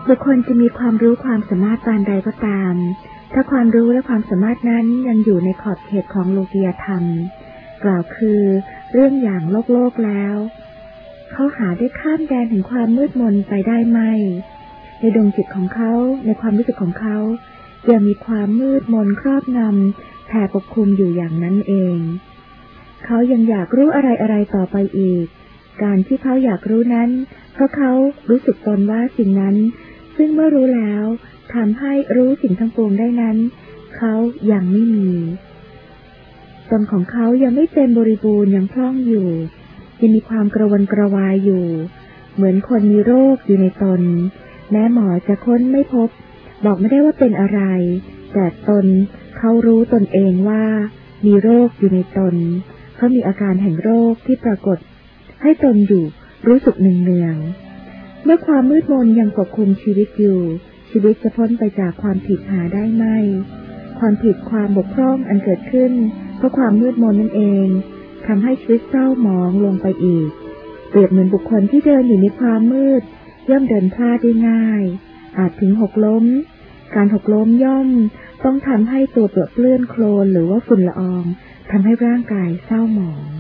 บุคคลจะมีความรู้ความสามารถปานใดก็ตามถ้าความรู้และความสามารถนั้นยังอยู่ในขอบเขตของโลกียธรรมกล่าวคือเรื่องอย่างโลกแล้วเขาหาได้ข้ามแดนถึงความมืดมนไปได้ไหมในดวงจิตของเขาในความรู้สึกของเขายังมีความมืดมนครอบงำแผ่ปกคลุมอยู่อย่างนั้นเองเขายังอยากรู้อะไรต่อไปอีกการที่เขาอยากรู้นั้นเพราะเขารู้สึกตนว่าสิ่งนั้นซึ่งเมื่อรู้แล้วทำให้รู้สิ่งทั้งปวงได้นั้นเขายังไม่มีตนของเขายังไม่เต็มบริบูรณ์ยังพร่องอยู่ยังมีความกระวนกระวายอยู่เหมือนคนมีโรคอยู่ในตนแม้หมอจะค้นไม่พบบอกไม่ได้ว่าเป็นอะไรแต่ตนเขารู้ตนเองว่ามีโรคอยู่ในตนเขามีอาการแห่งโรคที่ปรากฏให้ตนอยู่รู้สึกเนืองๆเมื่อความมืดมนยังปกคลุมชีวิตอยู่ชีวิตจะพ้นไปจากความผิดหาได้ไหมความผิดความบกพร่องอันเกิดขึ้นเพราะความมืดมนนั่นเองทำให้ชีวิตเศร้าหมองลงไปอีกเปรียบเหมือนบุคคลที่เดินอยู่ในความมืดย่อมเดินพลาดได้ง่ายอาจถึงหกล้มการหกล้มย่อมต้องทำให้ตัวเปื้อนโคลนหรือว่าฝุ่นละอองทำให้ร่างกายเศร้าหมอง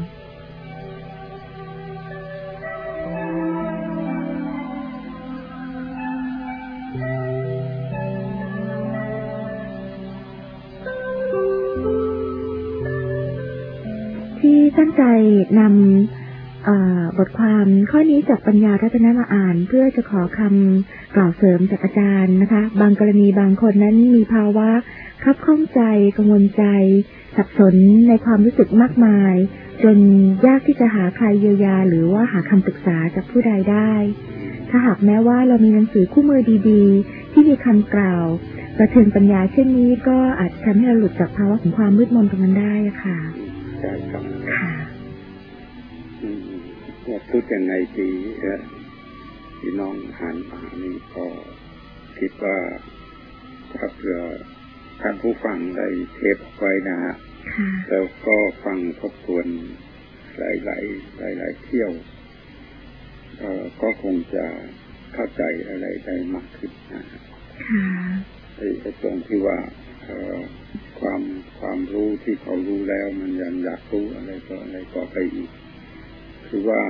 ที่ตั้งใจนำบทความข้อนี้จากปัญญารัตนมาอ่านเพื่อจะขอคำกล่าวเสริมจากอาจารย์นะคะบางกรณีบางคนนั้นมีภาวะคับข้องใจกังวลใจสับสนในความรู้สึกมากมายจนยากที่จะหาใครเยียวยาหรือว่าหาคำปรึกษาจากผู้ใดได้ถ้าหากแม้ว่าเรามีหนังสือคู่มือดีๆที่มีคำกล่าวประเทิงปัญญาเช่นนี้ก็อาจทำให้เราหลุดจากภาวะของความมืดมนตรงนั้นได้ค่ะใช่ครับค่ะว่าพูดยังไงดีพี่น้องอ่านมานี่ก็คิดว่าถ้าเผื่อท่านผู้ฟังได้เทปไว้นะฮะแล้วก็ฟังทบทวนหลายเที่ยวก็คงจะเข้าใจอะไรได้มากขึ้นนะไอ้ตรงที่ว่าความรู้ที่เขารู้แล้วมันยังอยากรู้อะไรก็ไปอีกคือว่า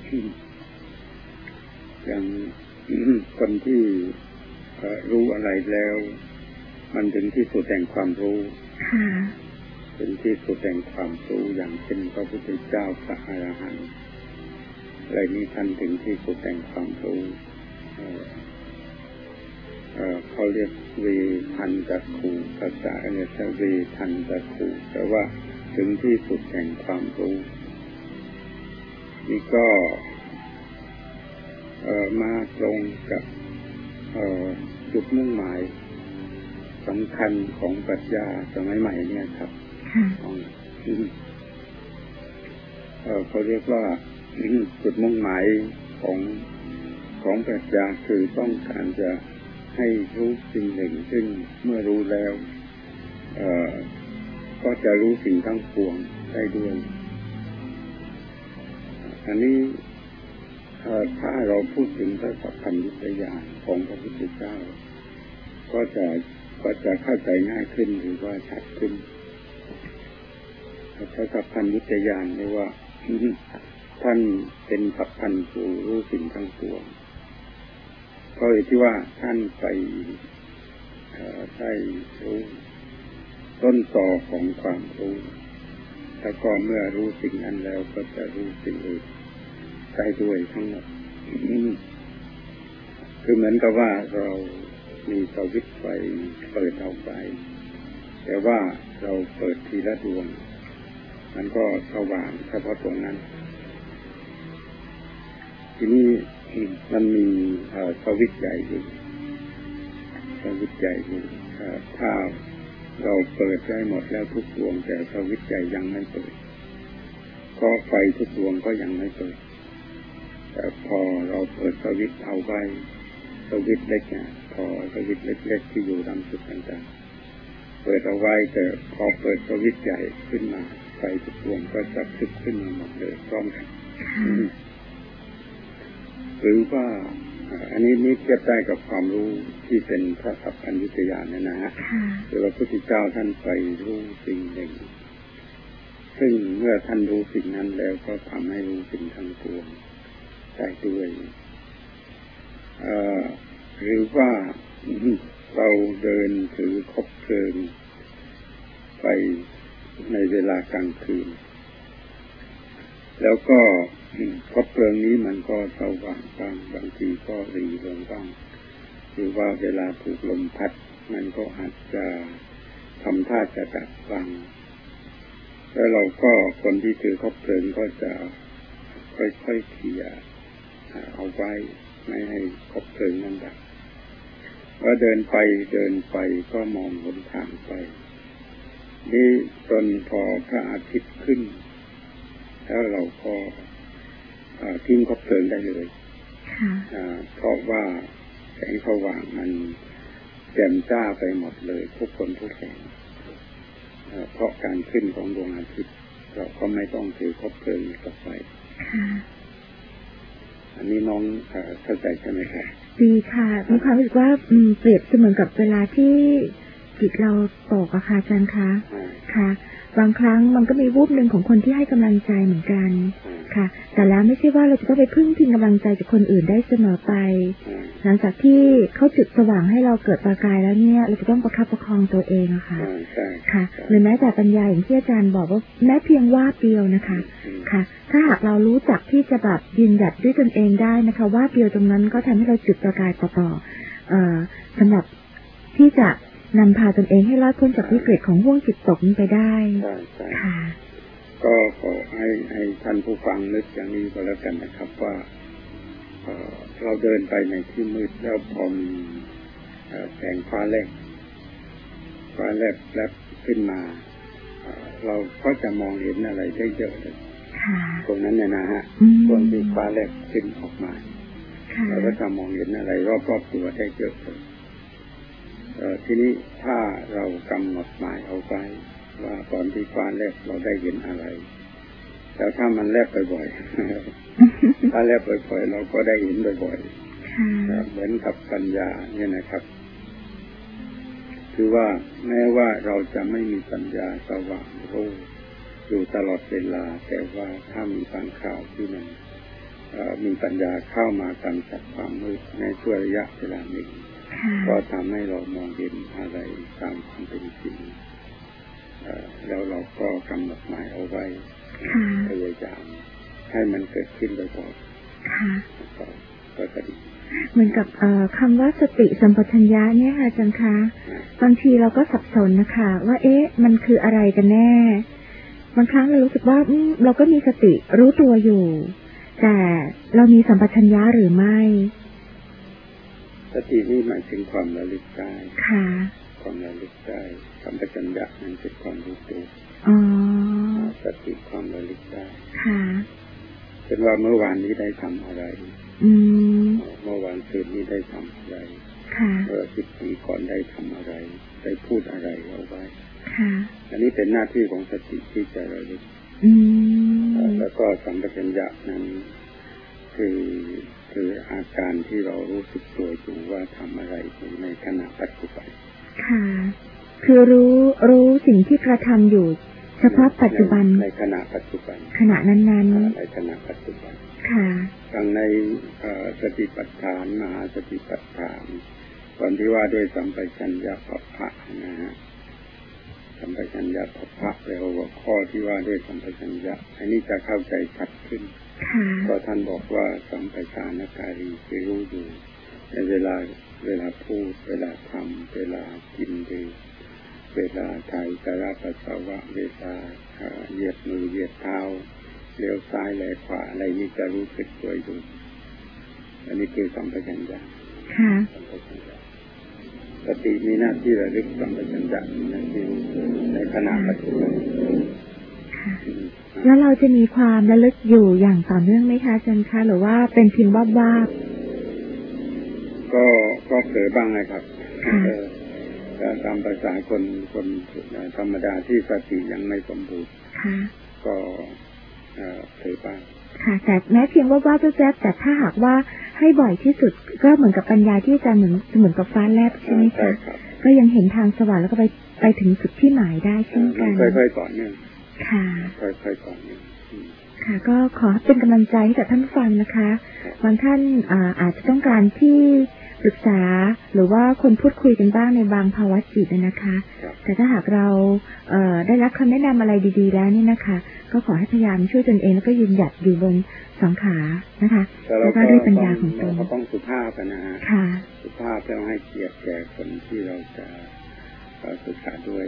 อย่างคนที่รู้อะไรแล้วมันถึงที่สุดแห่งความรู้เป็นที่สุดแห่งความรู้อย่างเช่นพระพุทธเจ้าพระอรหันต์อะไรนี้ท่านถึงที่สุดแห่งความรู้เขาเรียกเวทันจักขุภาษาเนี่ยจะเวทันจักขุแต่ว่าถึงที่สุดแห่งความรู้นี่ก็มาตรงกับจุดมุ่งหมายสำคัญของปรัชญาสมัยใหม่เนี่ยครับเขาเรียกว่าจุดมุ่งหมายของปรัชญาคือต้องการจะให้รู้สิ่งหนึ่งซึ่งเมื่อรู้แล้วก็จะรู้สิ่งทั้งปวงได้ด้วยอันนี้ถ้าเราพูดถึงพระสัพพัญญุตญาณของพระพุทธเจ้าก็จะเข้าใจง่ายขึ้นหรือว่าชัดขึ้นพระสัพพัญญุตญาณเรียกว่าท่านเป็นสัพพัญผู้รู้สิ่งทั้งปวงก็เลยที่ว่าท่านไปได้รู้ต้นตอของความรู้แล้วก็เมื่อรู้สิ่งนั้นแล้วก็จะรู้สิ่งอื่นได้ด้วยทั้งหมดคือเหมือนกับว่าเรามีสวิตช์ไฟเปิดเอาไปแต่ว่าเราเปิดทีละดวงมันก็สว่างเฉพาะตรงนั้นทีนี้มันมีสวิตช์ใหญ่อยู่ถ้าเราเปิดได้หมดแล้วทุกดวงแต่สวิตช์ใหญ่ยังไม่เปิดก็ไฟทุกดวงก็ยังไม่เปิดแต่พอเราเปิดสวิตช์เอาไว้สวิตช์เล็กเนี่ยพอสวิตช์เล็กๆที่อยู่ตามจุดต่างๆเปิดเอาไว้แต่พอเปิดสวิตช์ใหญ่ขึ้นมาไฟทุกดวงก็จะพลึกขึ้นมาหมดเลยพร้อมกันหรือว่าอันนี้เทียบได้กับความรู้ที่เป็นพระสัพพัญญุตญาณนะฮะคือว่าพระพุทธเจ้าท่านไปรู้สิ่งหนึ่งซึ่งเมื่อท่านรู้สิ่งนั้นแล้วก็ทำให้รู้สิ่งทั้งปวงได้ด้วยหรือว่าเราเดินถือคบเพลิงไปในเวลากลางคืนแล้วก็คบเพลิงนี้มันก็สว่างบ้างบางทีก็รีลงบ้างหรือว่าเวลาถูกลมพัดมันก็อาจจะทำท่าจะดับบ้างแล้วเราก็คนที่ถือคบเพลิงก็จะค่อยๆเขี่ยเอาไว้ไม่ให้คบเพลิงนั้นดับว่าเดินไปก็มองหนทางไปนี่จนพอพระอาทิตย์ขึ้นแล้วเราก็ทิ้งคบเพลิงได้เลยเพราะว่าแสงสว่างมันแจ่มจ้าไปหมดเลยทุกคนทุกแสงเพราะการขึ้นของดวงอาทิตย์เราก็ไม่ต้องถือคบเพลิงต่อไปอันนี้น้องเข้าใจใช่ไหมครับดีค่ะมีความรู้สึกว่าเปรียบเสมือนกับเวลาที่จิตเราตกอะค่ะอาจารย์คะค่ะบางครั้งมันก็มีวูบหนึ่งของคนที่ให้กำลังใจเหมือนกันค่ะแต่แล้วไม่ใช่ว่าเราจะต้องไปพึ่งพิงกำลังใจจากคนอื่นได้เสมอไปหลังจากที่เขาจุดสว่างให้เราเกิดประกายแล้วเนี่ยเราจะต้องประคับประคองตัวเองอะค่ะค่ะหรือแม้แต่ปัญญาอย่างที่อาจารย์บอกว่าแม้เพียงวาดเดียวนะคะค่ะถ้าหากเรารู้จักที่จะแบบยืนหยัดด้วยตนเองได้นะคะวาดเดียวตรงนั้นก็ทำให้เราจุดประกายต่อสำหรับที่จะนำพาตนเองให้รอดพ้นจากวิกฤตของห่วงจิตตกนี้ไปได้ค่ะก็ขอให้ท่านผู้ฟังนึกอย่างนี้ก็แล้วกันนะครับว่าเราเดินไปในที่มืดแล้วพอมีแสงฟ้าแลบขึ้นมาเราก็จะมองเห็นอะไรได้เยอะเลยตรงนั้นเนี่ยนะฮะตรงที่ฟ้าแลบขึ้นออกมาเราก็จะมองเห็นอะไรรอบๆตัวได้เยอะเลยทีนี้ถ้าเรากำหนดหมายเอาไว้ว่าตอนที่ฟ้าแลบเราได้เห็นอะไรแล้วถ้ามันแลบบ่อยๆถ้าแลบบ่อยๆเราก็ได้เห็นบ่อยๆเหมือนกับปัญญาเนี่ยนะครับคือว่าแม้ว่าเราจะไม่มีปัญญาสว่างรู้อยู่ตลอดเวลาแต่ว่าถ้ามีบางคราวที่มันมีปัญญาเข้ามากำจัดความมืดในช่วงระยะเวลาหนึ่งก็ทำให้เรามองเห็นอะไรตามความเป็นจริงแล้วเราก็กำหนดหมายเอาไว้พยายามให้มันเกิดขึ้นบ่อยๆก็จะดีเหมือนกับคำว่าสติสัมปชัญญะเนี่ยค่ะอาจารย์คะบางทีเราก็สับสนนะคะว่ามันคืออะไรกันแน่บางครั้งเรารู้สึกว่าเราก็มีสติรู้ตัวอยู่แต่เรามีสัมปชัญญะหรือไม่สตินี่หมายถึงความระลึกได้ค่ะความระลึกได้สัมปชัญญะนั้นเป็นความรู้ตัวสติความระลึกได้ค่ะเป็นว่าเมื่อวานนี้ได้ทำอะไรเมื่อวานคืนนี้ได้ทำอะไรเมื่อ10 ปีก่อนได้ทำอะไรได้พูดอะไรเอาไว้อันนี้เป็นหน้าที่ของสติที่จะระลึกแล้วก็สัมปชัญญะนั้นคืออาการที่เรารู้สึกตัวอยู่ว่าทำอะไรอยู่ในขณะปัจจุบันค่ะคือรู้สิ่งที่กระทำอยู่เฉพาะปัจจุบันในขณะปัจจุบันขณะนั้นๆในขณะปัจจุบันค่ะทั้งในสติปัฏฐานมหาสติปัฏฐานตอนที่ว่าด้วยสัมปชัญญะปัปพะนะฮะสัมปชัญญะปัปพะแปลว่าข้อที่ว่าด้วยสัมปชัญญะอันนี้จะเข้าใจชัดขึ้นเพราะท่านบอกว่าสัมปชานการีคือรู้อยู่ในเวลาพูดเวลาทำเวลากินดื่มเวลาถ่ายสาระปัสสาวะเวลาเหยียดมือเหยียดเท้าเลี้ยวซ้ายแลขวาอะไรนี้จะรู้สึกตัวอยู่อันนี้คือสัมปชัญญะค่ะสติมีหน้าที่ระลึกสัมปชัญญะในขณะปัจจุบันแล้วเราจะมีความระลึกอยู่อย่างต่อเนื่องไหมคะอาจารย์คะหรือว่าเป็นเพียงบ้าก็เผลอบ้างนะครับตามภาษาคนธรรมดาที่สติยังไม่สมบูรณ์ก็เผลอบ้างค่ะแต่แม้เพียงว่าแวบๆแต่ถ้าหากว่าให้บ่อยที่สุดก็เหมือนกับปัญญาที่อาจารย์เหมือนกับฟ้าแลบใช่ไหมคะก็ยังเห็นทางสว่างแล้วก็ไปถึงจุดที่หมายได้เช่นกันค่อยๆต่อเนื่องค่ะค่อยๆต่อเนื่องค่ะก็ขอเป็นกำลังใจให้กับท่านฟังนะคะบางท่านอาจจะต้องการที่ปรึกษาหรือว่าคนพูดคุยกันบ้างในบางภาวะจิตนะคะแต่ถ้าหากเราได้รับคำแนะนำอะไรดีๆแล้วนี่นะคะก็ขอให้พยายามช่วยตนเองแล้วก็ยืนหยัดอยู่บนสองขานะคะแล้วก็ด้วยปัญญาของตนเราต้องสุภาพนะฮะสุภาพแล้วให้เกียรติแก่คนที่เราจะศึกษาด้วย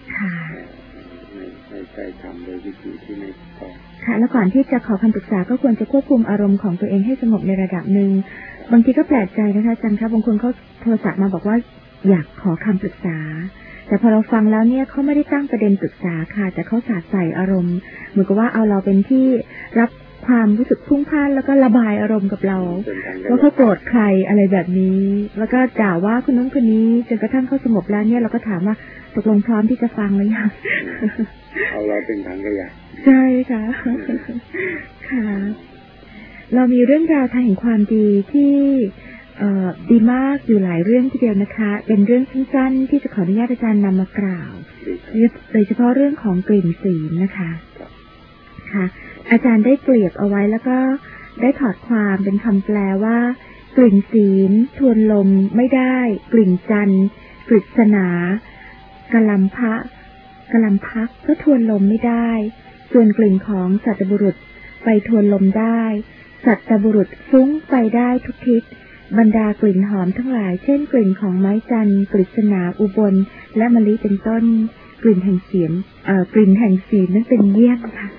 ไม่ใช่ทำโดยวิธีที่ไม่ถูกต้องค่ะแล้วก่อนที่จะขอคำปรึกษาก็ควรจะควบคุมอารมณ์ของตัวเองให้สงบในระดับหนึ่งบางทีก็แปลกใจนะคะอาจารย์ครับบางคนเขาโทรศัพท์มาบอกว่าอยากขอคำปรึกษาแต่พอเราฟังแล้วเนี่ยเขาไม่ได้ตั้งประเด็นปรึกษาค่ะแต่เขาสาดใส่อารมณ์เหมือนกับว่าเอาเราเป็นที่รับความรู้สึกพุ่งพล่านแล้วก็ระบายอารมณ์กับเราว่าเขาโกรธใครอะไรแบบนี้แล้วก็ด่าว่าคนนู้นคนนี้จนกระทั่งเขาสงบแล้วเนี่ยเราก็ถามว่าตกลงพร้อมที่จะฟังหรือยังเอาเราเป็นทางขยะใช่ค่ะค่ะเรามีเรื่องราวทางแห่งความดีที่ดีมากอยู่หลายเรื่องทีเดียวนะคะเป็นเรื่องสั้นๆที่จะขออนุญาตอาจารย์นำมากล่าวโดยเฉพาะเรื่องของกลิ่นศีลนะคะค่ะอาจารย์ได้เปรียบเอาไว้แล้วก็ได้ถอดความเป็นคำแปลว่ากลิ่นศีลทวนลมไม่ได้กลิ่นจันทร์กฤษณากะลัมพักก็ทวนลมไม่ได้ส่วนกลิ่นของสัตบุรุษไปทวนลมได้สัตบุรุษฟุ้งไปได้ทุกทิศบรรดากลิ่นหอมทั้งหลายเช่นกลิ่นของไม้จันทร์กฤษณาอุบลและมะลิเป็นต้นกลิ่นแห่งศีลนั้นเป็นเยี่ยมค่ะ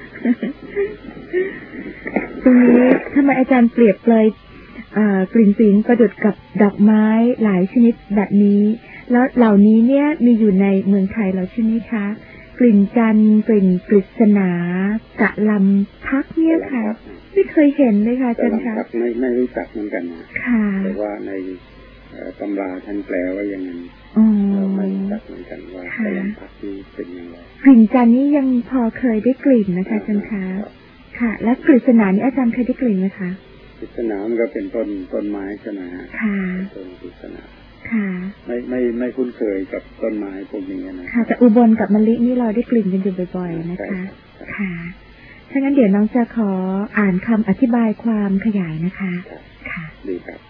ตรงนี้ทำไมอาจารย์เปรียบเลยกลิ่นศีลประดุจกับดอกไม้หลายชนิดแบบนี้แล้วเหล่านี้เนี่ยมีอยู่ในเมืองไทยเราใช่ไหมคะกลิ่นจันทร์กลิ่นกฤษณากะลำพักเนี่ยค่ะไม่เคยเห็นเลยค่ะอาจารย์คะไม่รู้จักเหมือนกันนะแต่ว่าในตำราท่านแปลว่ายังไงเราไม่รู้จักเหมือนกันว่ากะลำพักนี้เป็นยังไงกลิ่นจันทร์นี่ยังพอเคยได้กลิ่นนะคะอาจารย์คะค่ะและกฤษณานี่อาจารย์เคยได้กลิ่นไหมคะกฤษณามันก็เป็นต้นไม้ใช่ไหมฮะค่ะต้นกฤษณาค่ะไม่คุ้นเคยกับต้นไม้พวกนี้นะค่ะแต่อุบลกับมะลินี่เราได้กลิ่นกันอยู่บ่อยๆนะคะค่ะถ้างั้นเดี๋ยวน้องจะขออ่านคำอธิบายความขยายนะคะค่ะดีครับ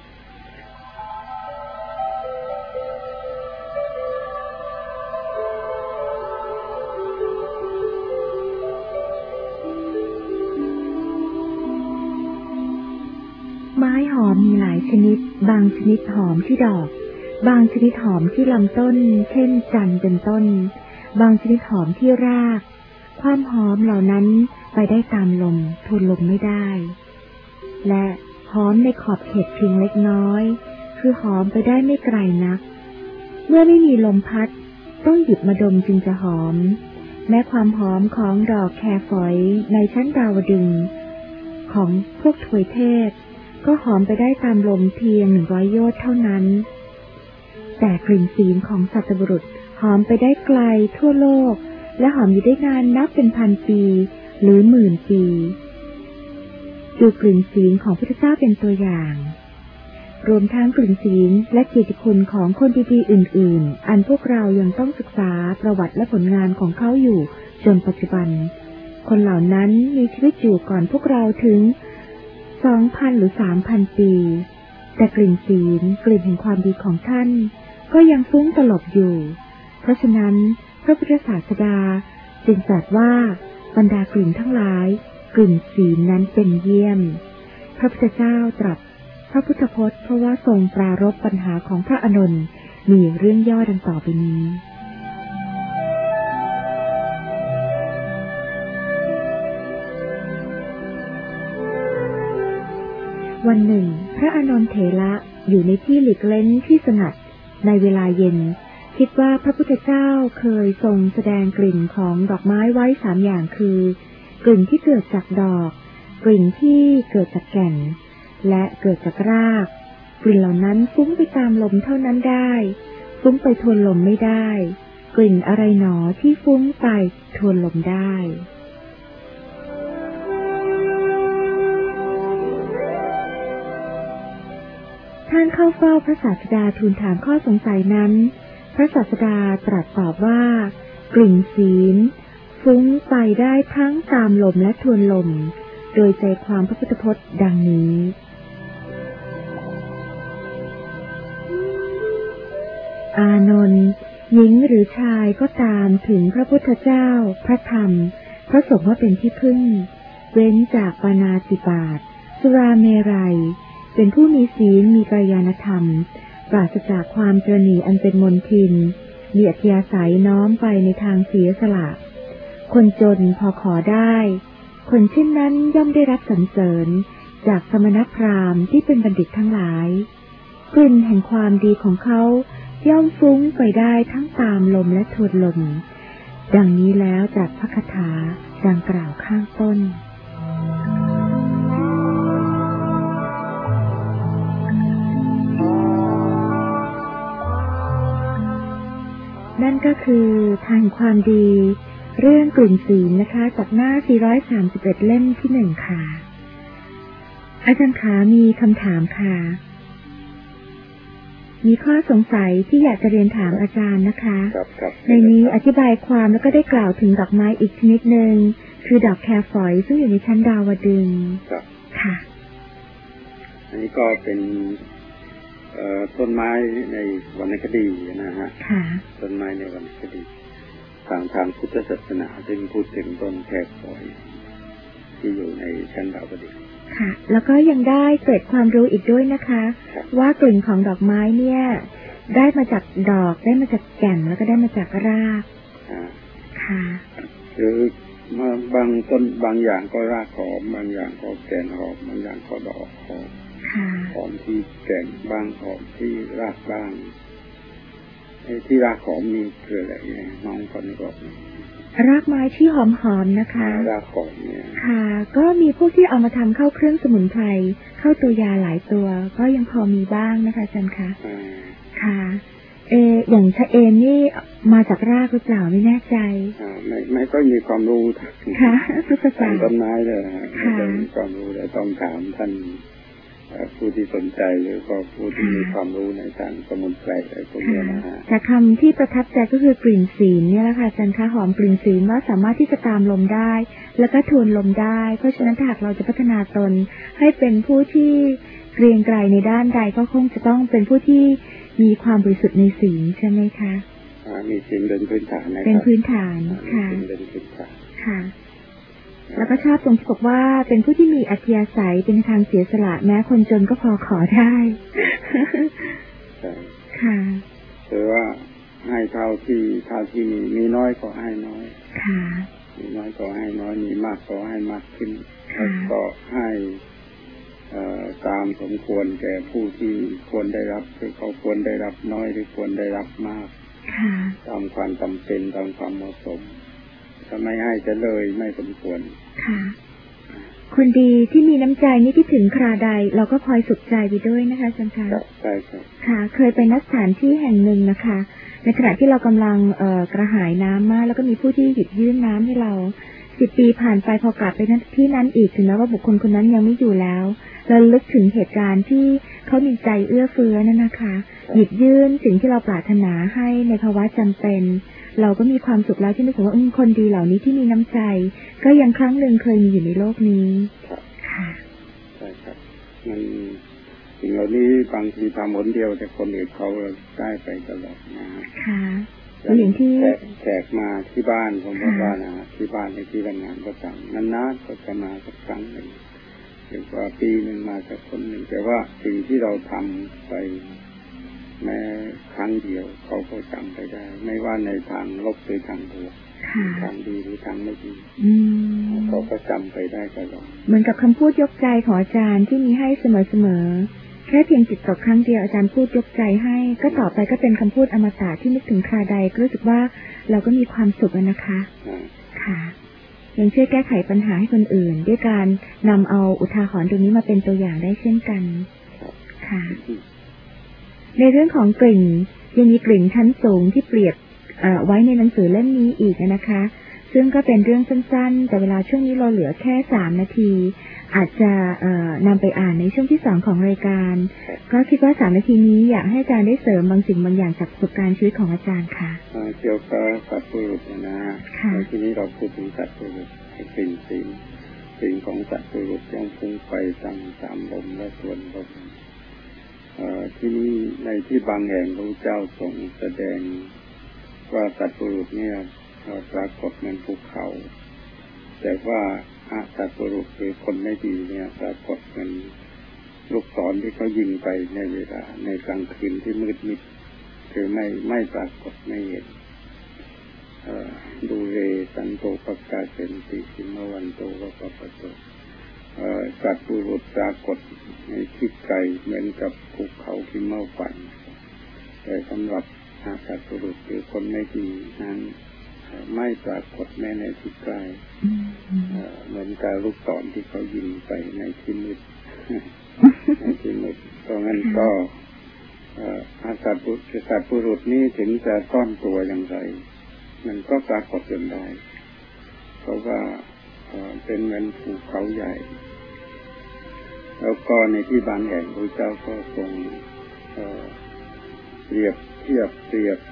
ไม้หอมมีหลายชนิดบางชนิดหอมที่ดอกบางชนิดหอมที่ลำต้นเช่นจันทร์เป็นต้นบางชนิดหอมที่รากความหอมเหล่านั้นไปได้ตามลมทนลมไม่ได้และหอมในขอบเขตเพียงเล็กน้อยคือหอมไปได้ไม่ไกลนักเมื่อไม่มีลมพัดต้องหยิบมาดมจึงจะหอมแม้ความหอมของดอกแคฝอยในชั้นดาวดึงของพวกทวยเทพก็หอมไปได้ตามลมเพียง100 โยชน์เท่านั้นแต่กลิ่นศีลของสัตบุรุษหอมไปได้ไกลทั่วโลกและหอมอยู่ได้นานนับเป็นพันปีหรือหมื่นปีดูกลิ่นศีลของพระพุทธเจ้าเป็นตัวอย่างรวมทั้งกลิ่นศีลและเกียรติคุณของคนดีๆอื่นๆอันพวกเรายังต้องศึกษาประวัติและผลงานของเขาอยู่จนปัจจุบันคนเหล่านั้นมีชีวิตอยู่ก่อนพวกเราถึง2,000 หรือ 3,000 ปีแต่กลิ่นศีลกลิ่นแห่งความดีของท่านก็ยังฟุ้งตลบอยู่เพราะฉะนั้นพระพุทธศาสดาจึงตรัสว่าบรรดากลิ่นทั้งหลายกลิ่นศีลนั้นเป็นเยี่ยมพระพุทธเจ้าตรัสพระพุทธพจน์เพราะว่าทรงปรารภปัญหาของพระอานนท์มีเรื่องย่อดังต่อไปนี้วันหนึ่งพระอานนท์เถระอยู่ในที่หลีกเล้นที่สงัดในเวลาเย็นคิดว่าพระพุทธเจ้าเคยทรงแสดงกลิ่นของดอกไม้ไว้3 อย่างคือกลิ่นที่เกิดจากดอกกลิ่นที่เกิดจากแก่นและเกิดจากรากกลิ่นเหล่านั้นฟุ้งไปตามลมเท่านั้นได้ฟุ้งไปทวนลมไม่ได้กลิ่นอะไรหนอที่ฟุ้งไปทวนลมได้ท่านเข้าเฝ้าพระศาสดาทูลถามข้อสงสัยนั้นพระศาสดาตรัสตอบว่ากลิ่นศีลฟุ้งไปได้ทั้งตามลมและทวนลมโดยใจความพระพุทธพจน์ดังนี้อานนท์หญิงหรือชายก็ตามถึงพระพุทธเจ้าพระธรรมพระสงฆ์ว่าเป็นที่พึ่งเว้นจากปาณาติบาตสุราเมรัยเป็นผู้มีศีลมีกัลยาณธรรมปราศจากความตระหนี่อันเป็นมลทินมีอัธยาศัยน้อมไปในทางเสียสละคนจนพอขอได้คนเช่นนั้นย่อมได้รับสรรเสริญจากสมณพราหมณ์ที่เป็นบัณฑิตทั้งหลายกลิ่นแห่งความดีของเขาย่อมฟุ้งไปได้ทั้งตามลมและทวนลมดังนี้แล้วจากพระคาถาดังกล่าวข้างต้นนั่นก็คือทางความดีเรื่องกลิ่นศีลนะคะจากหน้า431เล่มที่1ค่ะอาจารย์ขามีคำถามค่ะมีข้อสงสัยที่อยากจะเรียนถามอาจารย์นะคะในนี้อธิบายความแล้วก็ได้กล่าวถึงดอกไม้อีกชนิดหนึ่งคือดอกแครฝอยซึ่งอยู่ในชั้นดาวดึงส์ค่ะอันนี้ก็เป็นต้นไม้ในวรรณคดีนะฮะต้นไม้ในวรรณคดีทางพุทธศาสนาจึงพูดถึงต้นแครฝอยที่อยู่ในชั้นดาวดึงส์ค่ะแล้วก็ยังได้เกิดความรู้อีกด้วยนะคะว่ากลิ่นของดอกไม้เนี่ยได้มาจากดอกได้มาจากแก่นแล้วก็ได้มาจากรากค่ะคือบางต้นบางอย่างก็รากหอมบางอย่างก็แก่นหอมบางอย่างก็ดอกหอมหอมที่แก่นบ้างหอมที่รากบ้างที่รากหอมนี่คืออะไรน้องคนนี้บอกรากไม้ที่หอมๆนะคะรากหอมเนี่ยค่ะก็มีพวกที่เอามาทำเข้าเครื่องสมุนไพรเข้าตัวยาหลายตัวก็ยังพอมีบ้างนะคะอาจารย์คะค่ะอย่างชะเอมนี่มาจากรากหรือเปล่าไม่แน่ใจไม่ก็มีความรู้ค่ะทุกภาษาต้นไม้เลยค่ะมีความรู้แต่ต้องถามท่านผู้ที่สนใจหรือก็ผู้ที่มีความรู้ในทางสมุนไพรอะไรพวกนี้นะฮะแต่คำที่ประทับใจก็คือกลิ่นศีลเนี่ยแหละค่ะอาจารย์คะหอมกลิ่นศีลว่าสามารถที่จะตามลมได้แล้วก็ทวนลมได้เพราะฉะนั้นถ้าหากเราจะพัฒนาตนให้เป็นผู้ที่เกรียงไกรในด้านใดก็คงจะต้องเป็นผู้ที่มีความบริสุทธิ์ในศีลใช่ไหมคะมีศีลเป็นพื้นฐานนะครับเป็นพื้นฐานค่ะเป็นพื้นฐานค่ะแล้วก็ชอบตรงที่บอกว่าเป็นผู้ที่มีอัธยาศัยเป็นทางเสียสละแม้คนจนก็พอขอได้ค่ะคือว่าให้เท่าที่มีน้อยก็ให้น้อยค่ะมีน้อยก็ให้น้อยมีมากก็ให้มากขึ้นแล้วก็ให้ตามสมควรแก่ผู้ที่ควรได้รับคือเขาควรได้รับน้อยหรือควรได้รับมากตามความจำเป็นตามความเหมาะสมถ้าไม่ให้จะเลยไม่สมควรค่ะคนดีที่มีน้ำใจนี่ที่ถึงคราใดเราก็พลอยสุขใจไปด้วยนะคะอาจารย์คะใช่ครับค่ะเคยไปณสถานที่แห่งหนึ่งนะคะในขณะที่เรากำลังกระหายน้ำมากแล้วก็มีผู้ที่หยิบยื่นน้ำให้เรา10 ปีผ่านไปพอกลับไปที่นั้นอีกถึงแม้ว่าบุคคลคนนั้นยังไม่อยู่แล้วเราลึกถึงเหตุการณ์ที่เขามีใจเอื้อเฟื้อนั่นนะคะหยิบยื่นสิ่งที่เราปรารถนาให้ในภาวะจำเป็นเราก็มีความสุขแล้วที่นึกถึงว่าคนดีเหล่านี้ที่มีน้ำใจก็ยังครั้งหนึ่งเคยมีอยู่ในโลกนี้ค่ะใช่ครับมันสิ่งเหล่านี้บางทีทำหนเดียวแต่คนอื่นเขาได้ไปตลอดนะค่ะอย่างที่แขกมาที่บ้านผมบอกว่านะที่บ้านในที่ทำงานก็จังนานๆก็จะมาสักครั้งหนึ่งหรือว่าปีหนึ่งมาสักคนหนึ่งแต่ว่าสิ่งที่เราทำไปแม้ครั้งเดียวเขาก็จำไปได้ไม่ว่าในทางลบหรือทางบวกทางดีหรือทางไม่ดีเขาก็จำไปได้ตลอดเหมือนกับคำพูดยกใจของอาจารย์ที่มีให้เสมอๆแค่เพียงจิตตกครั้งเดียวอาจารย์พูดยกใจให้ก็ต่อไปก็เป็นคำพูดอมตะที่นึกถึงคราใดก็รู้สึกว่าเราก็มีความสุขนะคะค่ะยังช่วยแก้ไขปัญหาให้คนอื่นด้วยการนำเอาอุทาหรณ์ตรงนี้มาเป็นตัวอย่างได้เช่นกันค่ะในเรื่องของกลิ่นยังมีกลิ่นชั้นสูงที่เปรียบไว้ในหนังสือเล่มนี้อีกนะคะซึ่งก็เป็นเรื่องสั้นๆแต่เวลาช่วงนี้เราเหลือแค่3 นาทีอาจจะนำไปอ่านในช่วงที่2ของรายการก็คิดว่า3 นาทีนี้อยากให้อาจารย์ได้เสริมบางสิ่งบางอย่างจากประสบการณ์ชีวิตของอาจารย์ค่ะเกี่ยวกับสัตว์ปุรุษนะทีนี้เราพูดถึงสัตว์ปุรุษสิ่งของสัตว์ปุรุษยังฟุ้งไปตามลมและส่วนลมที่นี่ในที่บางแห่งพระเจ้าทรงแสดงว่าสัตว์ปุรุษเนี่ยปรากฏเหมือนภูเขาแต่ว่าสัตว์ปุรุษคือคนไม่ดีเนี่ยปรากฏเหมือนลูกศรที่เขายิงไปในเวลาในกลางคืนที่มืดมิดคือไม่ปรากฏไม่เห็นดูเรสันโตปกาเซนติสิมวันโตวะปะปะโตสัตว์ปุรุษปรากฏในที่ไกลเหมือนกับภูเขาที่เมื่อฝันแต่สำหรับสัตว์ปุรุษคือคนไม่ดีนั้นไม่ปรากฏแม้ในที่ไกลเหมือนกับลูกศรที่เขายิงไปในที่มืดเพราะงั้นก็สัตว์ปุรุษนี่ถึงจะซ่อนตัวอย่างไรมันก็ปรากฏจนได้เพราะว่าเป็นเหมือนภูเขาใหญ่แล้วก็ในที่บางแห่งพระเจ้าก็ทรงเปรียบเทียบ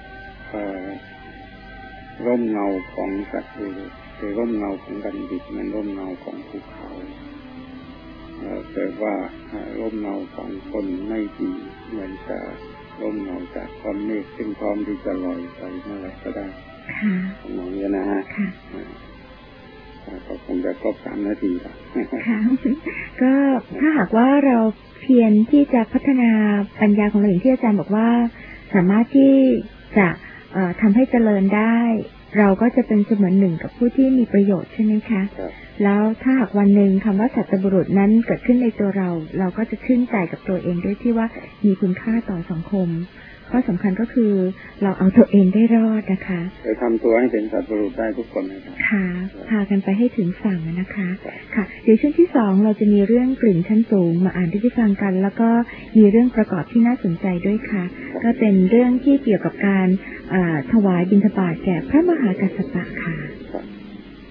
ร่มเงาของสัตว์ปุรุษคือร่มเงาของบัณฑิตมันร่มเงาของภูเขาแต่ว่าร่มเงาของคนไม่ดีเหมือนกับร่มเงาจากก้อนเมฆซึ่งพร้อมที่จะลอยไปเมื่อไรก็ได้อย่างนี้นะฮะก็คงจะครบ3 นาทีแล้วก็ถ้าหากว่าเราเพียรที่จะพัฒนาปัญญาของเราอย่างที่อาจารย์บอกว่าสามารถที่จะทำให้เจริญได้เราก็จะเป็นเสมือนหนึ่งกับผู้ที่มีประโยชน์ใช่ไหมคะแล้วถ้าหากวันหนึ่งคำว่าสัตบุรุษนั้นเกิดขึ้นในตัวเราก็จะชื่นใจกับตัวเองด้วยที่ว่ามีคุณค่าต่อสังคมข้อสำคัญก็คือเราเอาตัวเองได้รอดนะคะจะทำตัวให้เป็นสัตบุรุษได้ทุกคนนะครับค่ะพากันไปให้ถึงฝั่งนะคะค่ะเดี๋ยวช่วงที่2เราจะมีเรื่องกลิ่นชั้นสูงมาอ่านที่ฟังกันแล้วก็มีเรื่องประกอบที่น่าสนใจด้วยค่ะก็เป็นเรื่องที่เกี่ยวกับการถวายบิณฑบาตแก่พระมหากัสสปะค่ะ